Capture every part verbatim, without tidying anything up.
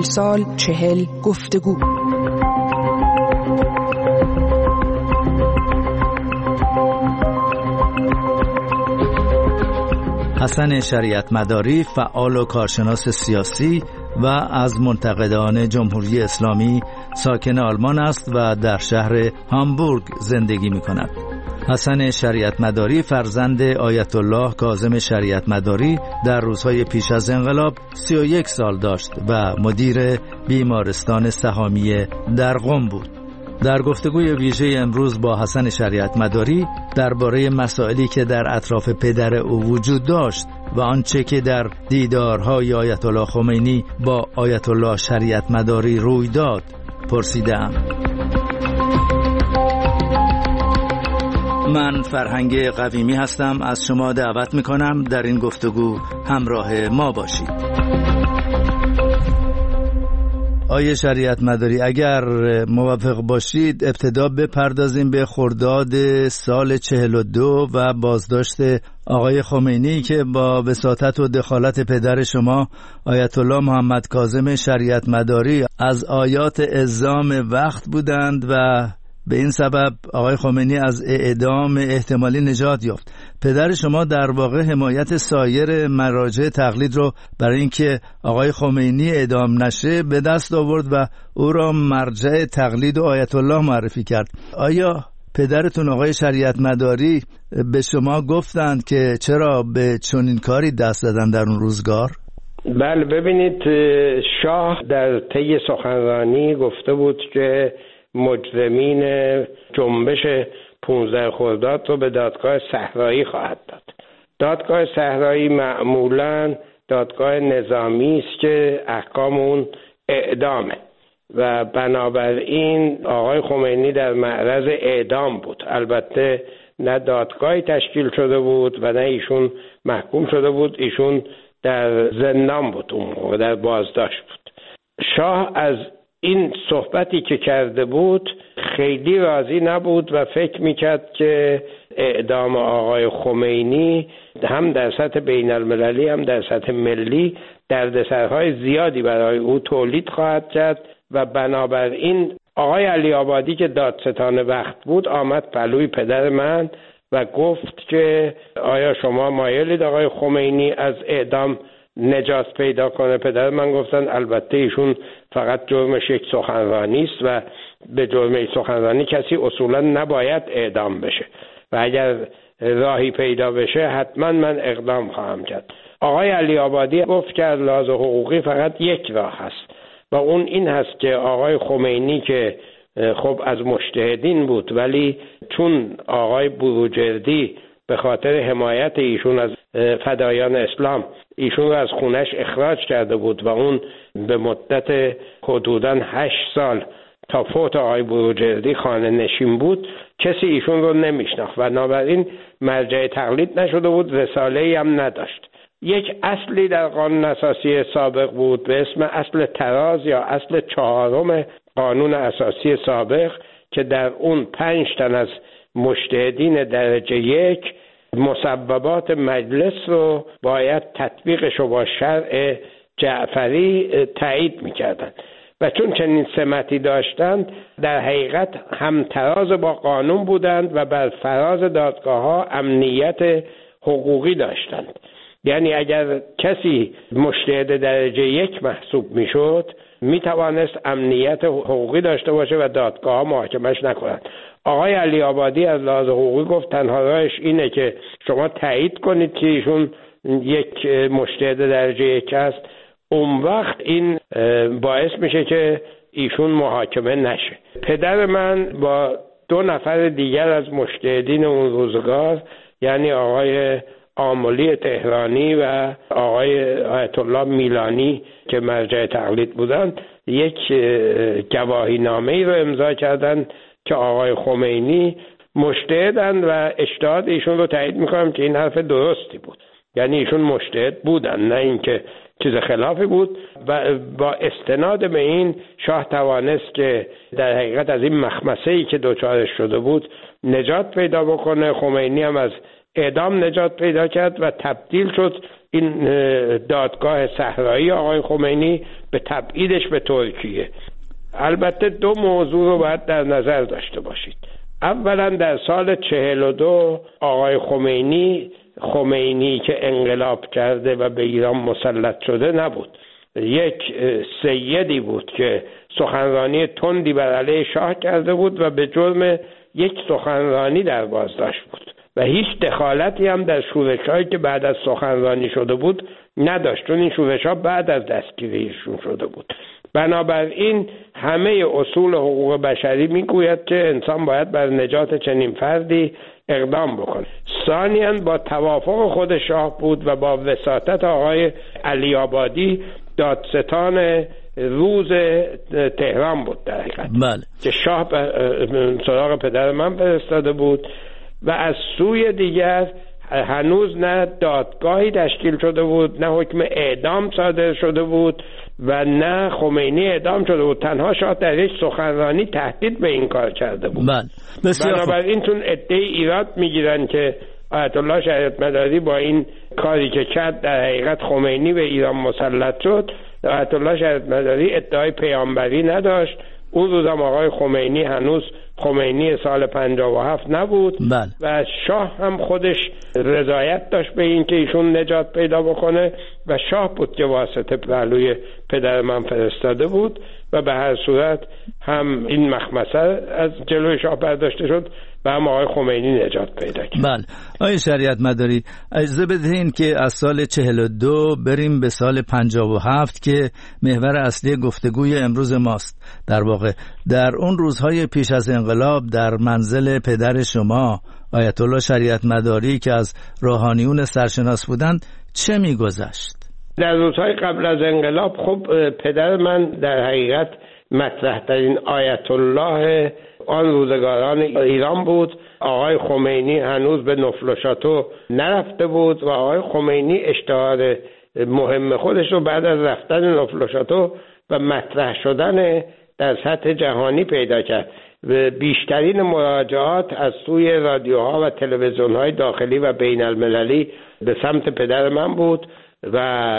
سال چهل گفتگو. حسن شریعت مداری فعال و کارشناس سیاسی و از منتقدان جمهوری اسلامی ساکن آلمان است و در شهر هامبورگ زندگی می کند. حسن شریعت مداری فرزند آیت الله کاظم شریعت مداری در روزهای پیش از انقلاب سی و یک سال داشت و مدیر بیمارستان سهامی در قم بود. در گفتگوی ویژه امروز با حسن شریعت مداری درباره مسائلی که در اطراف پدر او وجود داشت و آنچه که در دیدارهای آیت الله خمینی با آیت الله شریعت مداری روی داد پرسیدم. من فرهنگ قویمی هستم، از شما دعوت میکنم در این گفتگو همراه ما باشید. آیه شریعت مداری، اگر موافق باشید ابتدا بپردازیم به خرداد سال چهل و دو و بازداشت آقای خمینی که با وساطت و دخالت پدر شما آیت الله محمد کاظم شریعت مداری از آیات اعزام وقت بودند و به این سبب آقای خمینی از اعدام احتمالی نجات یافت. پدر شما در واقع حمایت سایر مراجع تقلید رو برای اینکه آقای خمینی اعدام نشه به دست آورد و او را مرجع تقلید و آیت الله معرفی کرد. آیا پدرتون آقای شریعت مداری به شما گفتند که چرا به چنین کاری دست دادن در اون روزگار؟ بله، ببینید، شاه در طی سخنرانی گفته بود که مجرمین جنبش پانزده خرداد رو به دادگاه صحرایی خواهد داد. دادگاه صحرایی معمولاً دادگاه نظامی است که احکام اون اعدامه و بنابراین آقای خمینی در معرض اعدام بود. البته نه دادگاهی تشکیل شده بود و نه ایشون محکوم شده بود، ایشون در زندان بود، اون موقع در بازداشت بود. شاه از این صحبتی که کرده بود خیلی راضی نبود و فکر میکرد که اعدام آقای خمینی هم در سطح بین المللی هم در سطح ملی دردسرهای زیادی برای او تولید خواهد کرد و بنابراین آقای علی آبادی که دادستان وقت بود آمد پلوی پدر من و گفت که آیا شما مایلید آقای خمینی از اعدام نجات پیدا کنه؟ پدر من گفتن البته ایشون فقط جرمش یک سخنرانی است و به جرم یک سخنرانی کسی اصولا نباید اعدام بشه و اگر راهی پیدا بشه حتما من اقدام خواهم کرد. آقای علی آبادی گفت که از لحاظ حقوقی فقط یک راه هست و اون این هست که آقای خمینی که خب از مجتهدین بود ولی چون آقای بروجردی به خاطر حمایت ایشون از فدایان اسلام ایشون رو از خونش اخراج کرده بود و اون به مدت حدوداً هشت سال تا فوت آقای بروجردی خانه نشین بود، کسی ایشون رو نمیشناخت و بنابراین مرجع تقلید نشده بود، رساله‌ای هم نداشت. یک اصلی در قانون اساسی سابق بود به اسم اصل تراز یا اصل چهارم قانون اساسی سابق که در اون پنج تن از مجتهدین درجه یک مسببات مجلس رو باید تطبیقش رو با شرع جعفری تایید میکردن و چون چنین سمتی داشتند در حقیقت همتراز با قانون بودند و بر فراز دادگاه ها امنیت حقوقی داشتند. یعنی اگر کسی مجتهد درجه یک محسوب میشد میتوانست امنیت حقوقی داشته باشه و دادگاه ها محاکمش نکنند. آقای علی آبادی از لحاظ حقوقی گفت تنها راهش اینه که شما تایید کنید که ایشون یک مجتهد درجه یک است، اون وقت این باعث میشه که ایشون محاکمه نشه. پدر من با دو نفر دیگر از مجتهدین اون روزگار یعنی آقای آملی تهرانی و آقای آیت الله میلانی که مرجع تقلید بودند یک گواهی نامه ای رو امضا کردند که آقای خمینی مجتهدند و اجتهاد ایشون رو تایید میکنم که این حرف درستی بود. یعنی ایشون مجتهد بودن، نه اینکه چیز خلافی بود و با استناد به این شاه توانست که در حقیقت از این مخمسه‌ای که دوچارش شده بود نجات پیدا بکنه. خمینی هم از اعدام نجات پیدا کرد و تبدیل شد این دادگاه صحرایی آقای خمینی به تبعیدش به ترکیه. البته دو موضوع رو باید در نظر داشته باشید. اولا در سال چهل و دو آقای خمینی خمینی که انقلاب کرده و به ایران مسلط شده نبود، یک سیدی بود که سخنرانی تندی بر علیه شاه کرده بود و به جرم یک سخنرانی در بازداشت بود و هیچ دخالتی هم در شورش‌هایی که بعد از سخنرانی شده بود نداشت، چون این شورش‌ها بعد از دستگیری ایشون شده بود. بنابراین همه اصول حقوق بشری میگوید که انسان باید بر نجات چنین فردی اقدام بکنه. ثانیاً با توافق خود شاه بود و با وساطت آقای علی آبادی دادستان روز تهران بود در حقیقت، بله. که شاه سراغ پدر من فرستاده بود و از سوی دیگر هنوز نه دادگاهی تشکیل شده بود، نه حکم اعدام صادر شده بود و نه خمینی اعدام شده بود. تنها شاه در یک سخنرانی تهدید به این کار کرده بود. بنابراین چون عده ایراد میگیرن که آیت الله شریعت مداری با این کاری که کرد در حقیقت خمینی به ایران مسلط شد، آیت الله شریعت مداری ادعای پیامبری نداشت. اون روزم آقای خمینی هنوز خمینی سال پنجاه و هفت نبود. بل. و شاه هم خودش رضایت داشت به این که ایشون نجات پیدا بکنه و شاه بود که واسطه پهلوی پدر من فرستاده بود و به هر صورت هم این مخمسه از جلوی شاه برداشته شد و هم آقای خمینی نجات پیدا کرد. بله. آقای شریعت مداری اجازه بدهین که از سال چهل و دو بریم به سال پنجاه و هفت که محور اصلی گفتگوی امروز ماست. در واقع در اون روزهای پیش از انقلاب در منزل پدر شما آیت الله شریعت مداری که از روحانیون سرشناس بودند چه میگذشت؟ در روزهای قبل از انقلاب خب پدر من در حقیقت مطرح ترین آیت الله آن روزگاران ایران بود. آقای خمینی هنوز به نفل و شاتو نرفته بود و آقای خمینی اشتهار مهم خودش رو بعد از رفتن نفل و شاتو و مطرح شدن در سطح جهانی پیدا کرد. بیشترین مراجعات از سوی رادیوها و تلویزیون‌های داخلی و بین المللی به سمت پدر من بود و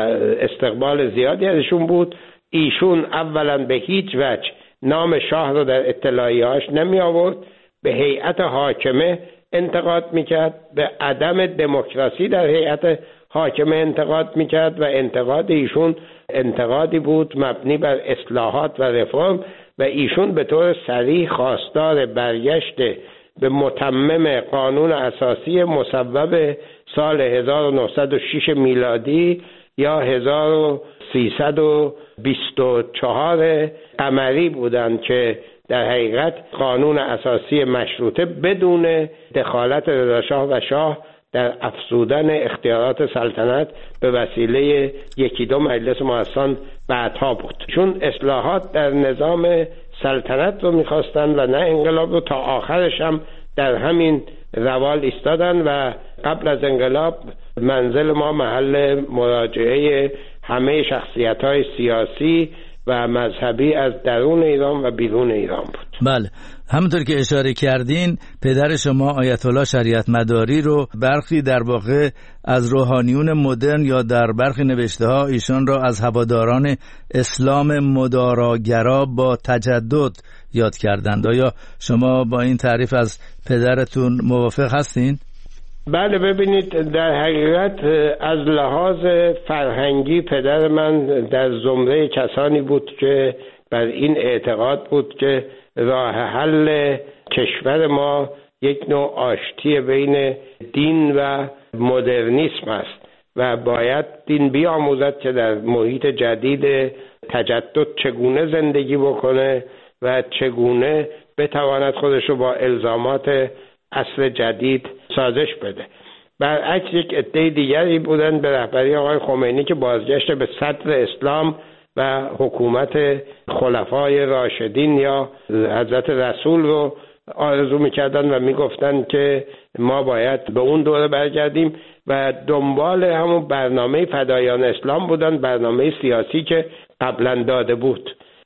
استقبال زیادی ازشون بود. ایشون اولا به هیچ وجه نام شاه رو در اطلاعیه‌هاش نمی آورد، به هیئت حاکمه انتقاد میکرد، به عدم دموکراسی در هیئت حاکمه انتقاد میکرد و انتقاد ایشون انتقادی بود مبنی بر اصلاحات و رفرم و ایشون به طور صریح خواستار برگشت به متمم قانون اساسی مصوب سال هزار و نهصد و شش میلادی یا هزار و سیصد و بیست و چهار قمری بودند که در حقیقت قانون اساسی مشروطه بدون دخالت رضاشاه و شاه در افزودن اختیارات سلطنت به وسیله یکی دو مجلس مؤسسان بعدها بود. چون اصلاحات در نظام سلطنت رو میخواستن و نه انقلاب رو، تا آخرش هم در همین روال ایستادن و قبل از انقلاب منزل ما محل مراجعه همه شخصیت‌های سیاسی و مذهبی از درون ایران و بیرون ایران بود. بله، همونطور که اشاره کردین پدر شما آیت الله شریعت مداری رو برخی در واقع از روحانیون مدرن یا در برخی نوشته‌ها ایشان را از هواداران اسلام مداراگرا با تجدد یاد کردند. آیا شما با این تعریف از پدرتون موافق هستین؟ بله، ببینید در حقیقت از لحاظ فرهنگی پدر من در زمره کسانی بود که بر این اعتقاد بود که راه حل کشور ما یک نوع آشتی بین دین و مدرنیسم است و باید دین بیاموزد که در محیط جدید تجدد چگونه زندگی بکنه و چگونه بتواند خودش رو با الزامات عصر جدید سازش بده. برعکس یک عده دیگری بودن به رهبری آقای خمینی که بازگشت به صدر اسلام و حکومت خلفای راشدین یا حضرت رسول رو آرزو میکردن و میگفتن که ما باید به اون دوره برگردیم و دنبال همون برنامه فدایان اسلام بودن، برنامه سیاسی که قبلا داده بود.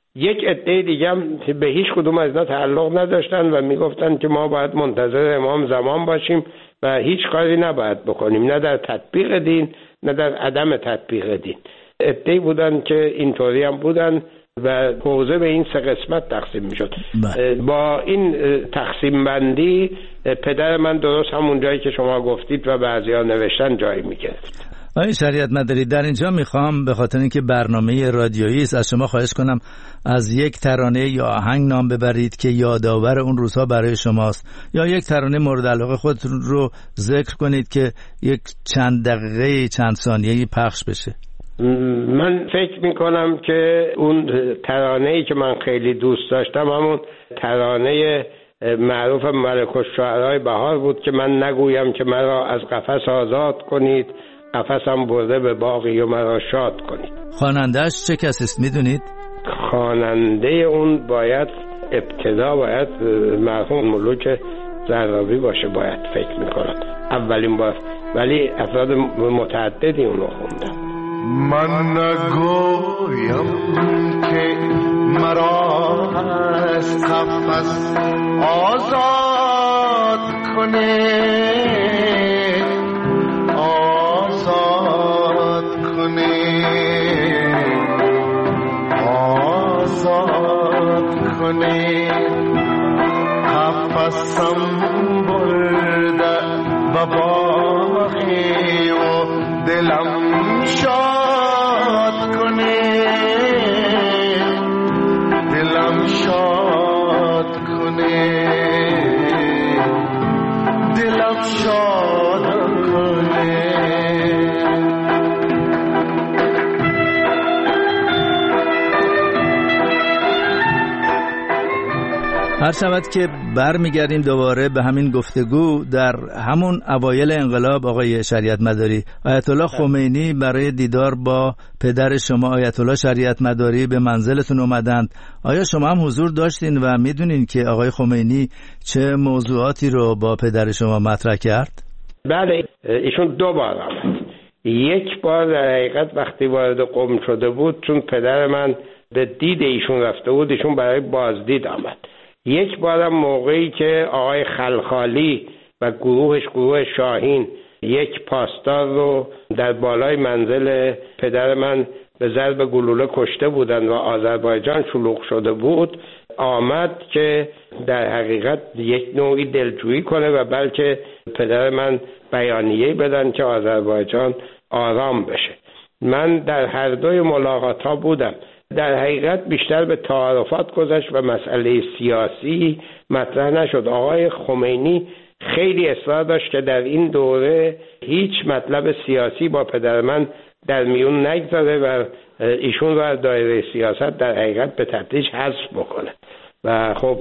یک عده دیگه هم به هیچ کدوم از اینا تعلق نداشتن و میگفتن که ما باید منتظر امام زمان باشیم و هیچ کاری نباید بکنیم، نه در تطبیق دین نه در عدم تطبیق دین. عده‌ای بودن که اینطوری هم بودن و حوزه به این سه قسمت تقسیم میشد. با این تقسیم بندی پدر من درست همون جایی که شما گفتید و بعضیا نوشتن جایی میگرفت. آقای شریعت مداری، در اینجا میخوام به خاطر اینکه برنامه رادیویی است از شما خواهش کنم از یک ترانه یا آهنگ نام ببرید که یادآور اون روزها برای شماست، یا یک ترانه مورد علاقه خودتون رو ذکر کنید که یک چند دقیقه چند ثانیه‌ای پخش بشه. من فکر میکنم که اون ترانه‌ای که من خیلی دوست داشتم همون ترانه معروف ملک الشعرای بهار بود که من نگویم که مرا از قفس آزاد کنید، قفسم برده به باغی و مرا شاد کنید. خواننده‌اش چه کسی است میدونید؟ خواننده اون باید ابتدا باید مرحوم ملوک زرابی باشه، باید فکر میکنم اولین بار، ولی افراد متعددی اونو خوندن. من نگویم که مرا از قفس آزاد کنه، آزاد کنه، آزاد کنه، قفسم برده و باقی و دلم شاد کنه، دلم شاد کنه، دلم شاد کنه. هر شود که برمیگردیم دوباره به همین گفتگو، در همون اوایل انقلاب آقای شریعت مداری، آیت الله خمینی برای دیدار با پدر شما آیت الله شریعت مداری به منزلتون اومدند. آیا شما هم حضور داشتین و میدونین که آقای خمینی چه موضوعاتی رو با پدر شما مطرح کرد؟ بله، ایشون دو بار آمد. یک بار در حقیقت وقتی وارد قم شده بود، چون پدر من به دید ایشون رفته بود، ایشون برای بازدید آمد. یک بارم موقعی که آقای خلخالی و گروهش، گروه شاهین، یک پاسدار رو در بالای منزل پدر من به ضرب گلوله کشته بودند و آذربایجان شلوغ شده بود، آمد که در حقیقت یک نوعی دلجویی کنه و بلکه پدر من بیانیه بدن که آذربایجان آرام بشه. من در هر دوی ملاقات ها بودم. در حقیقت بیشتر به تعارفات گذشت و مسئله سیاسی مطرح نشد. آقای خمینی خیلی اصرار داشت که در این دوره هیچ مطلب سیاسی با پدر من در میون نگذاره و ایشون رو از دایره سیاست در حقیقت به تدریج حذف بکنه و خب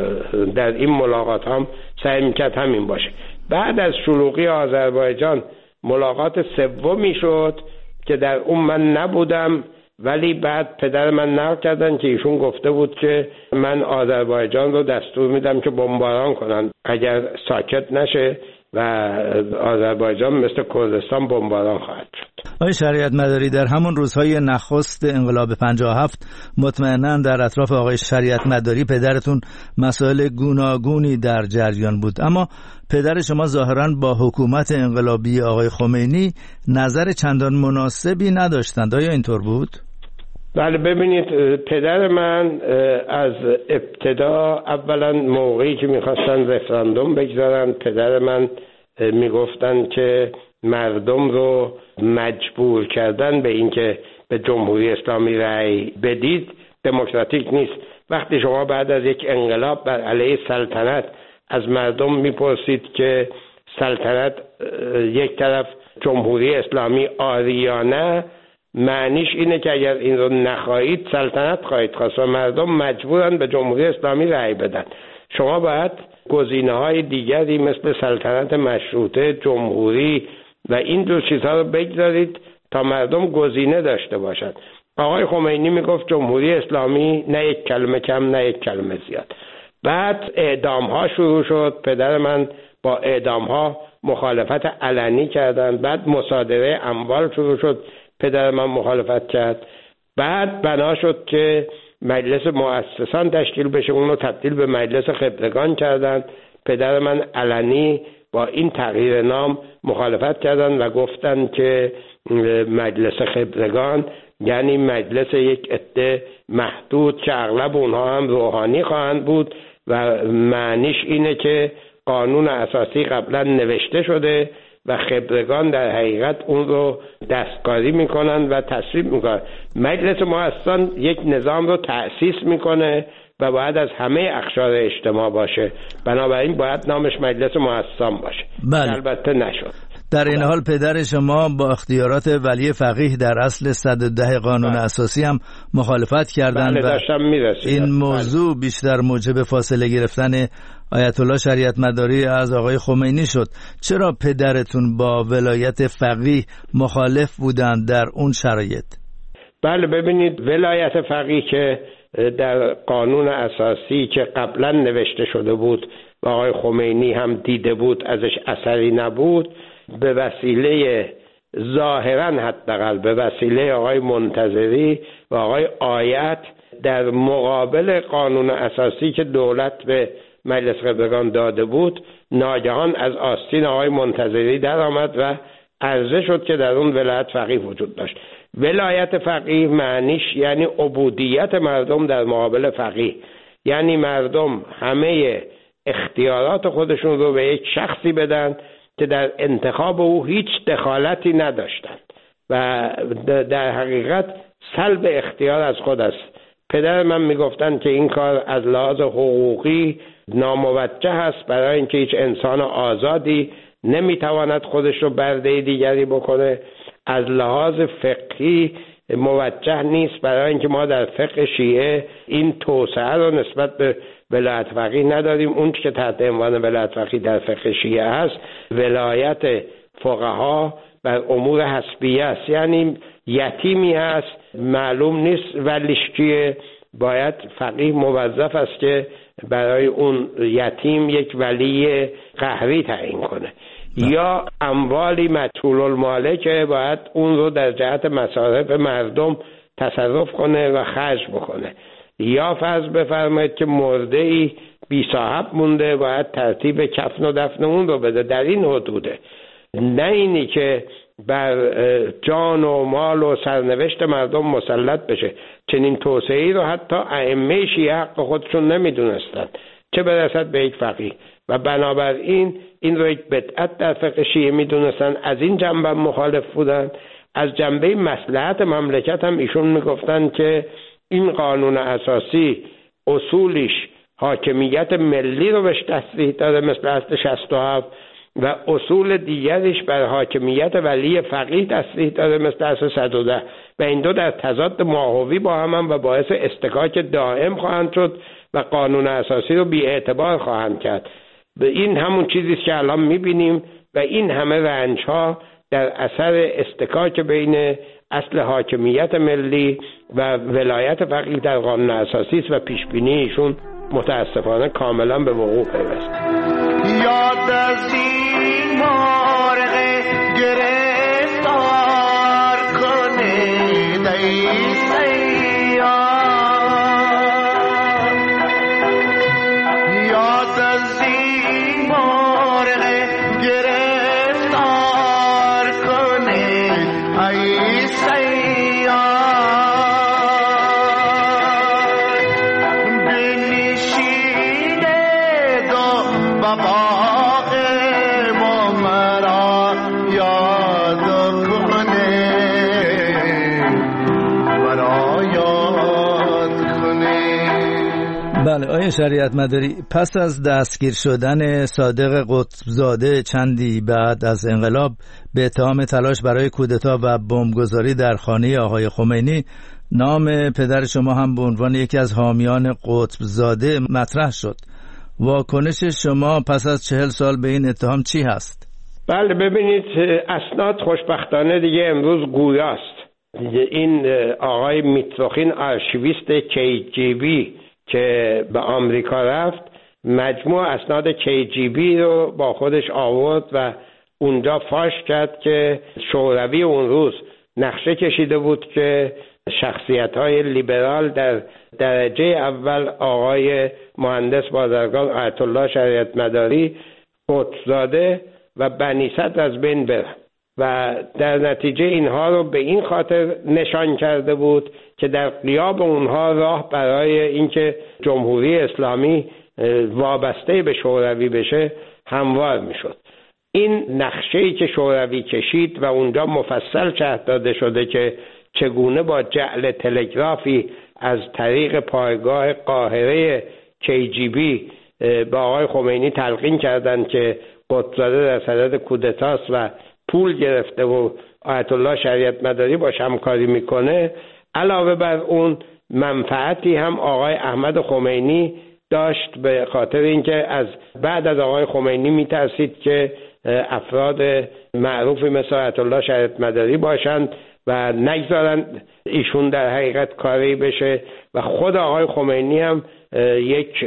در این ملاقات هم سعی میکرد همین باشه. بعد از شلوغی آذربایجان ملاقات سومی شد که در اون من نبودم، ولی بعد پدر من نقل کردن که ایشون گفته بود که من آذربایجان رو دستور میدم که بمباران کنن اگر ساکت نشه و آذربایجان مثل کردستان بمباران خواهد شد. آقای شریعت مداری، در همون روزهای نخست انقلاب پنجاه و هفت مطمئناً در اطراف آقای شریعت مداری پدرتون مسائل گوناگونی در جریان بود، اما پدر شما ظاهراً با حکومت انقلابی آقای خمینی نظر چندان مناسبی نداشتند. آیا اینطور بود؟ بله، ببینید پدر من از ابتدا اولا موقعی که میخواستن رفراندوم بگذارن، پدر من میگفتن که مردم رو مجبور کردن به اینکه به جمهوری اسلامی رأی بدید دموکراتیک نیست. وقتی شما بعد از یک انقلاب بر علیه سلطنت از مردم میپرسید که سلطنت یک طرف جمهوری اسلامی آریانه، معنیش اینه که اگر این رو نخواهید سلطنت خواهید خواست و مردم مجبورن به جمهوری اسلامی رأی بدن. شما باید گزینه‌های دیگری مثل سلطنت مشروطه، جمهوری و این دو چیزها رو بگذارید تا مردم گزینه داشته باشند. آقای خمینی میگفت جمهوری اسلامی، نه یک کلمه کم نه یک کلمه زیاد. بعد اعدام ها شروع شد. پدر من با اعدام ها مخالفت علنی کردند. بعد مصادره اموال شروع شد. پدر من مخالفت کرد. بعد بنا شد که مجلس مؤسسان تشکیل بشه، اون رو تبدیل به مجلس خبرگان کردن. پدر من علنی با این تغییر نام مخالفت کردن و گفتن که مجلس خبرگان یعنی مجلس یک عده محدود که اغلب اونها هم روحانی خواهند بود و معنیش اینه که قانون اساسی قبلا نوشته شده و خبرگان در حقیقت اون رو دستکاری میکنن و تصویب میکنن. مجلس مؤسسان یک نظام رو تأسیس میکنه و باید از همه اقشار اجتماع باشه، بنابراین باید نامش مجلس مؤسسان باشه. بله. البته نشد. در این حال پدر شما با اختیارات ولی فقیه در اصل صد و ده قانون بله. اساسی هم مخالفت کردند. بله، داشتم میرسیدم. این موضوع بله. بیشتر موجب فاصله گرفتن آیت الله شریعت مداری از آقای خمینی شد. چرا پدرتون با ولایت فقیه مخالف بودند در اون شرایط؟ بله، ببینید ولایت فقیه که در قانون اساسی که قبلا نوشته شده بود و آقای خمینی هم دیده بود ازش اثری نبود، به وسیله ظاهرا حداقل به وسیله آقای منتظری و آقای آیت در مقابل قانون اساسی که دولت به مجلس خبرگان داده بود ناگهان از آستین آقای منتظری در آمد و عرضه شد که در اون ولایت فقیه وجود داشت. ولایت فقیه معنیش یعنی عبودیت مردم در مقابل فقیه، یعنی مردم همه اختیارات خودشون رو به یک شخصی بدن که در انتخاب او هیچ دخالتی نداشتند و در حقیقت سلب اختیار از خود است. پدر من میگفتن که این کار از لحاظ حقوقی ناموجه است، برای اینکه هیچ انسان آزادی نمیتواند خودش رو برده دیگری بکنه. از لحاظ فقهی موجه نیست، برای اینکه ما در فقه شیعه این توسعه رو نسبت به ولایت فقیه نداریم. اون که تحت عنوان ولایت فقیه در فقه شیعه هست ولایت فقها بر امور حسبیه است، یعنی یتیمی هست معلوم نیست ولیش کیه، باید فقیه موظف است که برای اون یتیم یک ولی قهری تعیین کنه. نه. یا اموالی مجهول الماله که باید اون رو در جهت مصارف مردم تصرف کنه و خرج بکنه. یا فرض بفرمایید که مرده ای بی صاحب مونده، باید ترتیب کفن و دفن اون رو بده. در این حدوده، نه اینی که بر جان و مال و سرنوشت مردم مسلط بشه. چنین توسعه‌ای رو حتی ائمه شیعه حق خودشون نمیدونستند، چه برسد به یک فقیه. و بنابراین این رو یک بدعت در فقه شیعه میدونستن، از این جنبه مخالف بودن. از جنبه مصلحت مملکت هم ایشون میگفتن که این قانون اساسی اصولیش حاکمیت ملی رو بهش تصریح داده مثل اصل شصت و هفت و اصول دیگرش بر حاکمیت ولی فقیه تصریح داده مثل اصل صد و ده و این دو در تضاد ماهوی با هم, هم و باعث اصطکاک دائم خواهند شد و قانون اساسی رو بی اعتبار خواهند کرد. به این همون چیزیست که الان میبینیم و این همه رنج ها در اثر اصطکاک بین اصل حاکمیت ملی و ولایت فقیه در قانون اساسی است و پیشبینی ایشون متاسفانه کاملا به وقوع پیوسته. یاد از این مرغ گرفتار کنید ای سیاد، یاد از این مرغ گرفتار کنید ای سیاد، بنشینه دو بابا بله. آیه شریعت مداری، پس از دستگیر شدن صادق قطبزاده چندی بعد از انقلاب به اتهام تلاش برای کودتا و بمبگذاری در خانه آقای خمینی، نام پدر شما هم به عنوان یکی از حامیان قطبزاده مطرح شد. واکنش شما پس از چهل سال به این اتهام چی هست؟ بله، ببینید اسناد خوشبختانه دیگه امروز گویاست. این آقای میتروخین آرشیویست کی جی بی که به آمریکا رفت مجموع اسناد کی جی بی رو با خودش آورد و اونجا فاش کرد که شوروی اون روز نقشه کشیده بود که شخصیت‌های لیبرال در درجه اول آقای مهندس بازرگان، آیت الله شریعت مداری، قطب‌زاده و بنی صدر از بین برن و در نتیجه اینها رو به این خاطر نشان کرده بود که در غیاب اونها راه برای اینکه جمهوری اسلامی وابسته به شوروی بشه هموار میشد. این نقشه‌ای که شوروی کشید و اونجا مفصل شرح داده شده که چگونه با جعل تلگرافی از طریق پایگاه قاهره کی جی بی با آقای خمینی تلقین کردند که قطب‌زاده در صدد کودتاست و پول گرفته و آیت الله شریعت مداری باش همکاری میکنه. علاوه بر اون منفعتی هم آقای احمد خمینی داشت به خاطر اینکه از بعد از آقای خمینی میترسید که افراد معروفی مثل آیت الله شریعت مداری باشند و نگذارند ایشون در حقیقت کاری بشه و خود آقای خمینی هم یک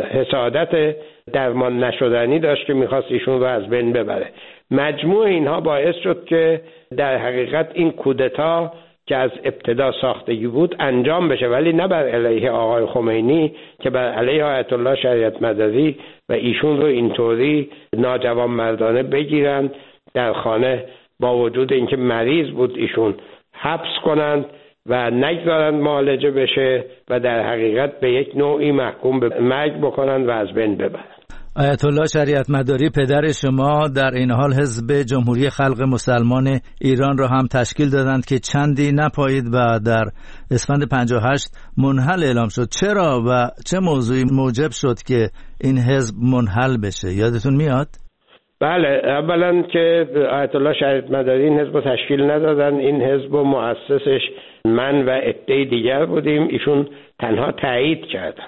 حسادت درمان نشدنی داشت که میخواست ایشون رو از بین ببره. مجموع اینها باعث شد که در حقیقت این کودتا که از ابتدا ساختگی بود انجام بشه، ولی نه بر علیه آقای خمینی که بر علیه آیت الله شریعت مداری و ایشون رو اینطوری ناجوانمردانه بگیرن در خانه با وجود اینکه مریض بود ایشون حبس کنند و نگذارند معالجه بشه و در حقیقت به یک نوعی محکوم به مرگ بکنند و از بین ببرند. آیت الله شریعت مداری پدر شما در این حال حزب جمهوری خلق مسلمان ایران را هم تشکیل دادند که چندی نپایید و در اسفند پنجاه و هشت منحل اعلام شد. چرا و چه موضوعی موجب شد که این حزب منحل بشه؟ یادتون میاد؟ بله، اولا که آیت الله شریعت مداری این حزب رو تشکیل ندادن. این حزب و مؤسسش من و عده دیگر بودیم. ایشون تنها تایید کردن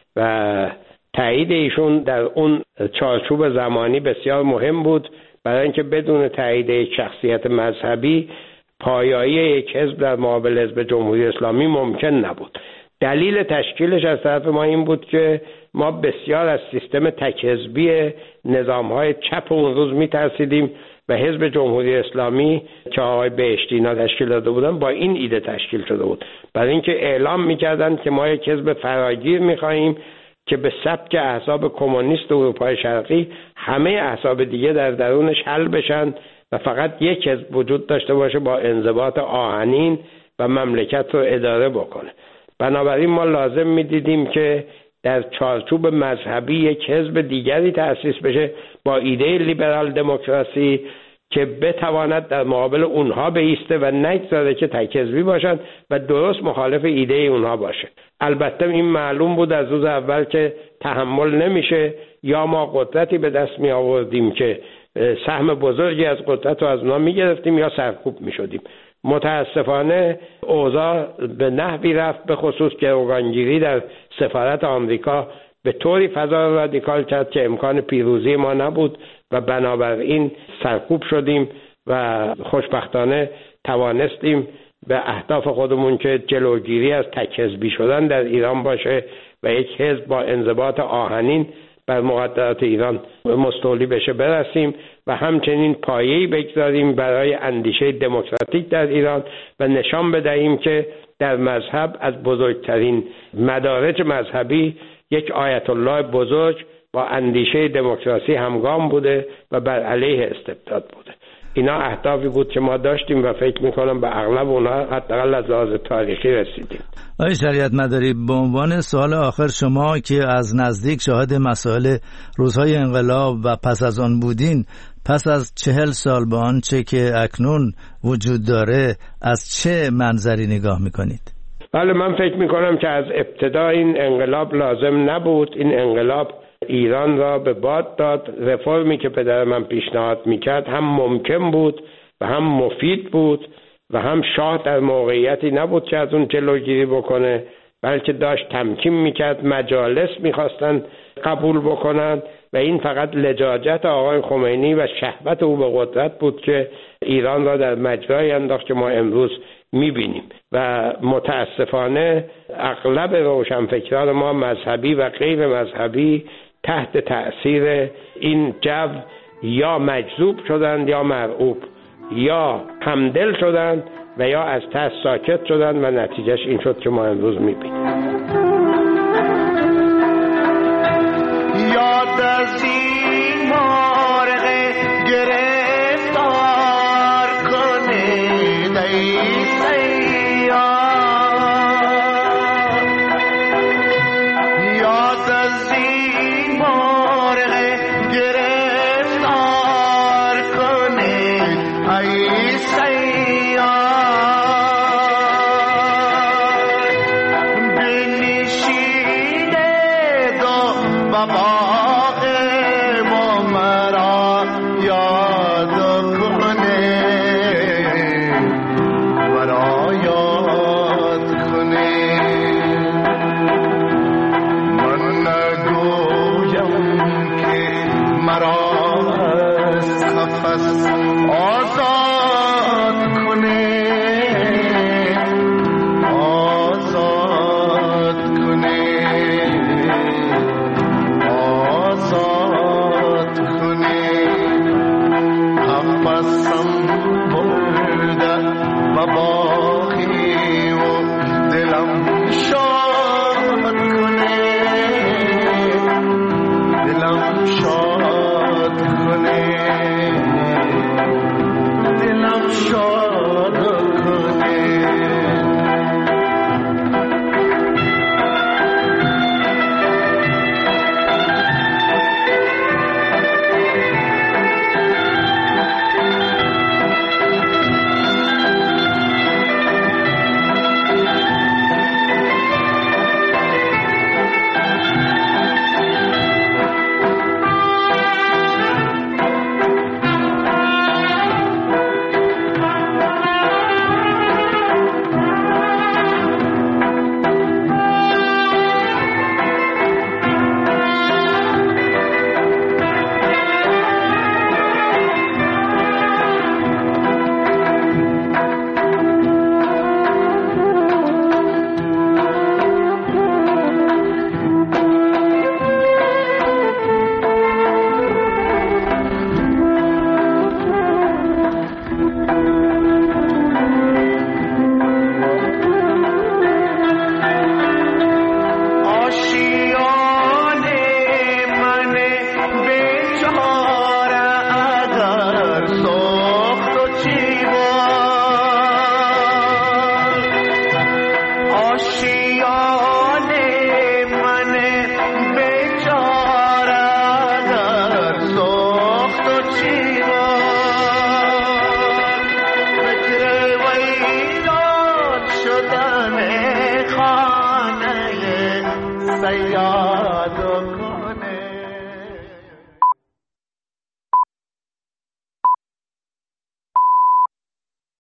و تایید ایشون در اون چارچوب زمانی بسیار مهم بود، برای اینکه بدون تایید یک شخصیت مذهبی پایایی یک حزب در مقابل حزب جمهوری اسلامی ممکن نبود. دلیل تشکیلش از طرف ما این بود که ما بسیار از سیستم تک حزبی نظام‌های چپ اون روز می‌ترسیدیم و حزب جمهوری اسلامی که آقای بهشتی اینا تشکیل داده بودن با این ایده تشکیل شده بود، برای اینکه اعلام می‌کردند که ما یک حزب فراگیر می‌خواهیم که به سبک احزاب کمونیست اروپای شرقی همه احزاب دیگه در درونش حل بشن و فقط یک حزب وجود داشته باشه با انضباط آهنین و مملکت رو اداره بکنه. بنابراین ما لازم می‌دیدیم که در چارچوب مذهبی یک حزب دیگری تأسیس بشه با ایده لیبرال دموکراسی که بتواند در مقابل اونها بایسته و نگذاره که تک حزبی باشن و درست مخالف ایده اونها باشه. البته این معلوم بود از روز اول که تحمل نمیشه، یا ما قدرتی به دست می آوردیم که سهم بزرگی از قدرت رو از اونها می گرفتیم یا سرکوب می شدیم. متاسفانه اوضاع به نحوی رفت، به خصوص گروگانگیری در سفارت آمریکا به طوری فضا رادیکال کرد که امکان پیروزی ما نبود و بنابراین سرکوب شدیم و خوشبختانه توانستیم به اهداف خودمون که جلوگیری از تک حزبی شدن در ایران باشه و یک حزب با انضباط آهنین بر مقدرات ایران مستولی بشه برسیم و همچنین پایه‌ای بگذاریم برای اندیشه دموکراتیک در ایران و نشان بدهیم که در مذهب از بزرگترین مدارج مذهبی یک آیت الله بزرگ با اندیشه دموکراسی همگام بوده و بر علیه استبداد بوده. اینا اهدافی بود که ما داشتیم و فکر میکنم به اغلب اونها حداقل از لحاظ تاریخی رسیدیم. آقای شریعت مداری، به عنوان سوال آخر، شما که از نزدیک شاهد مسائل روزهای انقلاب و پس از آن بودین، پس از چهل سال به آنچه که اکنون وجود داره از چه منظری نگاه میکنید؟ بله، من فکر میکنم که از ابتدا این انقلاب لازم نبود. این انقلاب ایران را به باد داد. رفرمی که پدر من پیشنهاد میکرد هم ممکن بود و هم مفید بود و هم شاه در موقعیتی نبود که از اون جلوگیری بکنه، بلکه داشت تمکین میکرد. مجالس میخواستن قبول بکنن و این فقط لجاجت آقای خمینی و شهوت او به قدرت بود که ایران را در مجرای انداخت که ما امروز میبینیم. و متاسفانه اغلب روشنفکران ما مذهبی و غیر مذهبی تحت تأثیر این جو یا مجذوب شدند یا مرعوب، یا همدل شدند و یا از ترس ساکت شدن و نتیجهش این شد که ما امروز میبینیم. یاد از این مرغ گرفتار کنید ای سیاد، یاد از این مرغ گرفتار کنید ای سیاد، بنشینه دو بابا یا